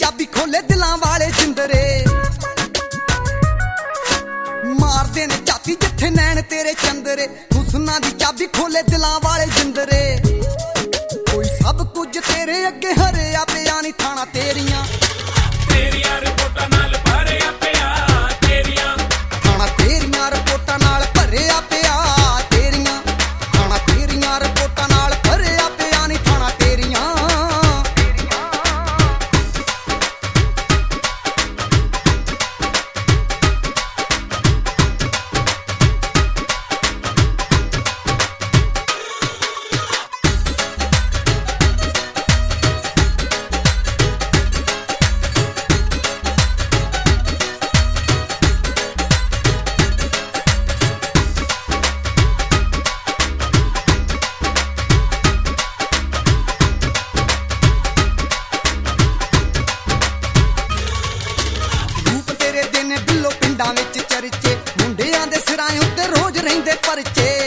ਚਾਬੀ ਖੋਲੇ ਦਿਲਾਂ ਵਾਲੇ ਜਿੰਦਰੇ ਮਾਰਦੇ ਨੇ ਝਾਤੀ ਜਿੱਥੇ ਨੈਣ ਤੇਰੇ ਚੰਦਰੇ ਹੁਸਨਾਂ ਦੀ ਚਾਬੀ ਖੋਲੇ ਦਿਲਾਂ ਵਾਲੇ ਜਿੰਦਰੇ ਕੋਈ ਸਭ ਕੁਝ ਤੇਰੇ ਅੱਗੇ ਹਰਿਆ ਪਿਆ ਨਹੀਂ ਥਾਣਾ ਤੇਰੀਆਂ ਰਿਪੋਰਟਾਂ ਨਾਲ ਭਰਿਆ ਪਿਆ ਤੇਰੀਆਂ ਥਾਣਾ ਤੇਰੀਆਂ ਰਿਪੋਰਟਾਂ ਨਾਲ ਭਰਿਆ ਪਿਆ ਤੇਰੀਆਂ ਥਾਣਾ ਤੇਰੀਆਂ ਰਿਪੋਰਟਾਂ ਨਾਲ ਭਰਿਆ ਪਿਆ ਨਹੀਂ ਥਾਣਾ ਤੇਰੀਆਂ ਵਿੱਚ ਚਰਚੇ ਮੁੰਡਿਆਂ ਦੇ ਸਿਰਾਂ ਉੱਤੇ ਰੋਜ਼ ਰਹਿੰਦੇ ਪਰਚੇ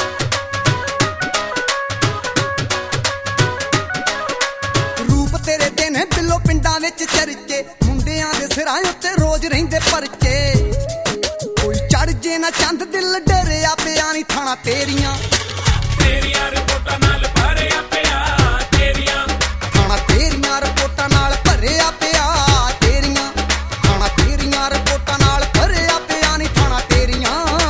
ਰੂਪ ਤੇਰੇ ਦੇ ਨੇ ਬਿੱਲੋ ਪਿੰਡਾਂ ਵਿੱਚ ਚਰਚੇ ਮੁੰਡਿਆਂ ਦੇ ਸਿਰਾਂ ਉੱਤੇ ਰੋਜ਼ ਰਹਿੰਦੇ ਪਰਚੇ ਕੋਈ ਚੜ ਜੇ ਨਾ ਚੰਦ ਦਿਲ ਡਰਿਆ ਪਿਆ ਨਹੀਂ ਥਾਣਾ ਤੇਰੀਆਂ ਰਿਪੋਰਟਾਂ ਨਾਲ ਭਰਿਆ ਪਿਆ ਤੇਰੀਆਂ ਥਾਣਾ ਤੇਰੀਆਂ ਰਿਪੋਰਟਾਂ ਨਾਲ ਭਰਿਆ ਪਿਆ ਤੇਰੀਆਂ ਥਾਣਾ ਤੇਰੀਆਂ ਰਿਪੋਰਟਾਂ ਨਾਲ ਭਰਿਆ ਪਿਆ ਨਹੀਂ ਥਾਣਾ ਤੇਰੀਆਂ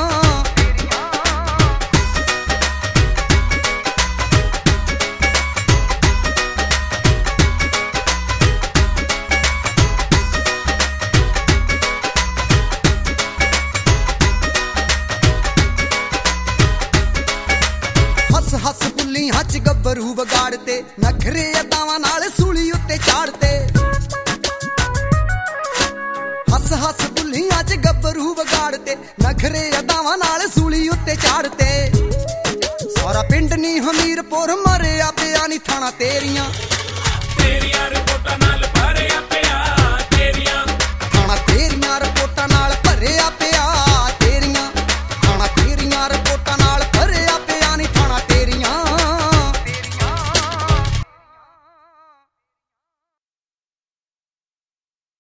ਹੱਸ ਹੱਸ ਬੁੱਲੀਆਂ ਚ ਗੱਭਰੂ ਵਿਗਾੜਤੇ ਨਖਰੇ ਅਦਾਵਾਂ ਨਾਲ ਸੂਲੀ ਉੱਤੇ ਚਾੜਤੇ ਹੱਸ ਹੱਸ ਬੁੱਲੀਆਂ ਚ ਗੱਭਰੂ ਵਿਗਾੜਤੇ ਨਖਰੇ ਅਦਾਵਾਂ ਨਾਲ ਸੂਲੀ ਉੱਤੇ ਚਾੜਤੇ ਸਾਰਾ ਪਿੰਡ ਨੀ ਹਮੀਰਪੁਰ ਮਰਿਆ ਪਿਆ ਨੀ ਥਾਣਾ ਤੇਰੀਆਂ